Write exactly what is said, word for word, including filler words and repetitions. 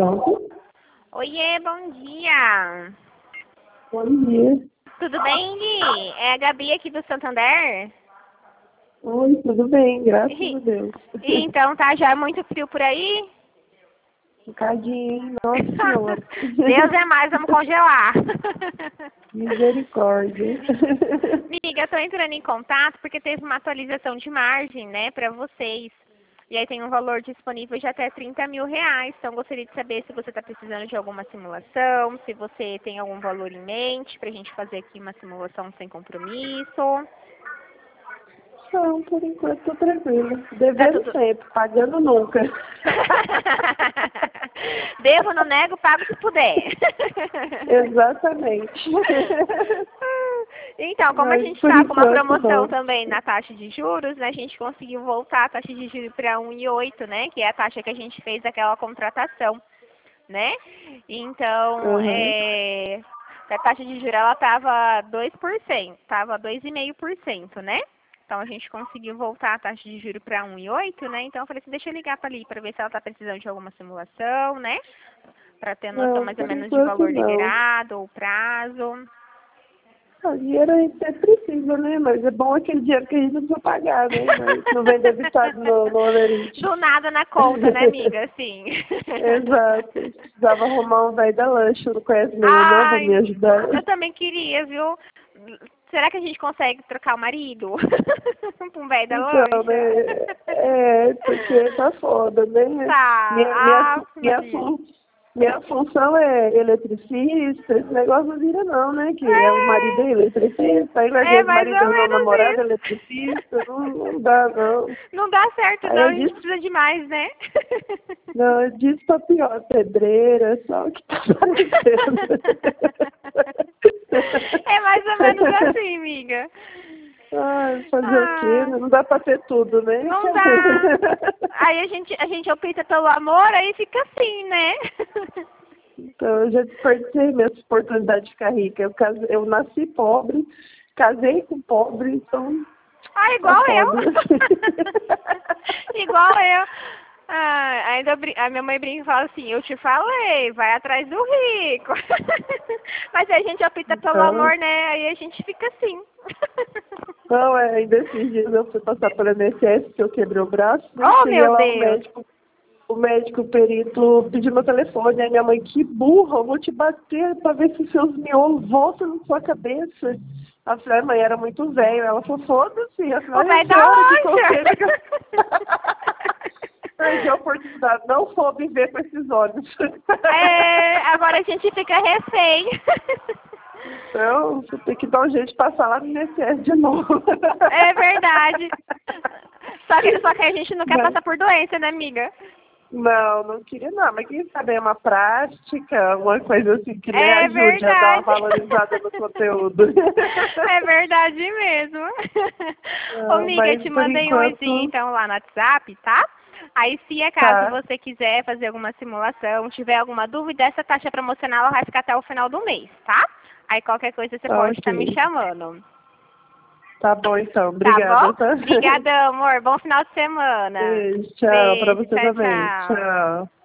pronto. Oiê, bom dia. Bom dia. Tudo bem, Gui? É a Gabi aqui do Santander. Oi, tudo bem, graças a Deus. Então, tá já muito frio por aí? Um bocadinho, hein? Nossa Senhora. Deus é mais, vamos congelar. Misericórdia. Amiga, eu tô entrando em contato porque teve uma atualização de margem, né, pra vocês. E aí tem um valor disponível de até trinta mil reais. Então, gostaria de saber se você está precisando de alguma simulação, se você tem algum valor em mente pra gente fazer aqui uma simulação sem compromisso. Não, por enquanto tô tranquila. Devendo Tá tudo... sempre, pagando nunca. Devo, não nego, pago se puder. Exatamente. Então, como a Mas, gente por está com uma enquanto, promoção não. também na taxa de juros, né, a gente conseguiu voltar a taxa de juros para um vírgula oito, né, que é a taxa que a gente fez daquela contratação, né? Então, Uhum. é, a taxa de juros ela estava dois por cento, estava dois vírgula cinco por cento, né? Então, a gente conseguiu voltar a taxa de juros para um vírgula oito, né? Então, eu falei assim, deixa eu ligar para ali para ver se ela está precisando de alguma simulação, né? Para ter noção Não, mais ou por menos de enquanto valor não. liberado ou prazo. O dinheiro a gente sempre precisa, né? Mas é bom aquele dinheiro que a gente não precisa pagar, né? Mas não vem debitado no, no Olerite. Do nada na conta, né, amiga? Sim. Exato. Precisava arrumar um velho da lanche, não conhece nenhum não, pra Ai, me ajudar. eu também queria, viu? Será que a gente consegue trocar o marido? Com um velho da Então, lancha? né? É, porque tá foda, né? Tá. Minha, minha, Ah, minha, Maria. fun, minha função é eletricista, esse negócio não vira não, né? Que é, o marido é eletricista, aí às É, é vezes o mais marido ou é o menos namorado é isso. eletricista, não, não dá não. Não dá certo, Aí não. eu A gente disse, precisa de mais, né? não, eu disse pra pior, pedreira, só o que tá aparecendo. É mais ou menos assim, amiga. Ah, fazer o quê? Ah, Não dá pra ter tudo, né? não dá. Aí a gente, a gente opta pelo amor, aí fica assim, né? Então, eu já desperdicei minhas oportunidades de ficar rica. Eu, case... eu nasci pobre, casei com pobre, então Ah, tá igual eu. foda. Igual eu. Ah, ainda brin- a minha mãe brinca e fala assim, eu te falei, vai atrás do rico. Mas aí a gente opta pelo Então, amor, né? Aí a gente fica assim. não, é, ainda esses dias eu fui passar pelo I N S S, que eu quebrei o braço, né? Oh, Cheguei meu lá, o Deus. médico, o médico, o perito, pediu meu telefone. Aí minha mãe, que burra, eu vou te bater pra ver se seus miolos voltam na sua cabeça. A falei, mãe, era muito velho. Ela falou, foda-se. Eu O falei, ai, velho da senhora, que conselho que eu... lancha. Perdi a oportunidade, não soube ver com esses olhos. É, agora a gente fica refém. Então, você tem que dar um jeito de passar lá no I N S S de novo. É verdade. Só que, só que a gente não quer Mas, passar por doença, né, amiga? não, não queria não, mas quem sabe é uma prática, uma coisa assim que né, É ajude a dar uma verdade. valorizada no conteúdo. É verdade mesmo. Ô, Não, amiga, eu mas te por mandei um oizinho, enquanto, então, lá no WhatsApp, tá? Aí, se acaso tá, você quiser fazer alguma simulação, tiver alguma dúvida, essa taxa promocional ela vai ficar até o final do mês, tá? Aí, qualquer coisa você tá pode estar me ok. chamando. Tá bom então, Tá obrigada, bom? tá? Obrigadão, amor. Bom final de semana. Beijo, tchau, pra Beijo. você Tchau, também, tchau. tchau.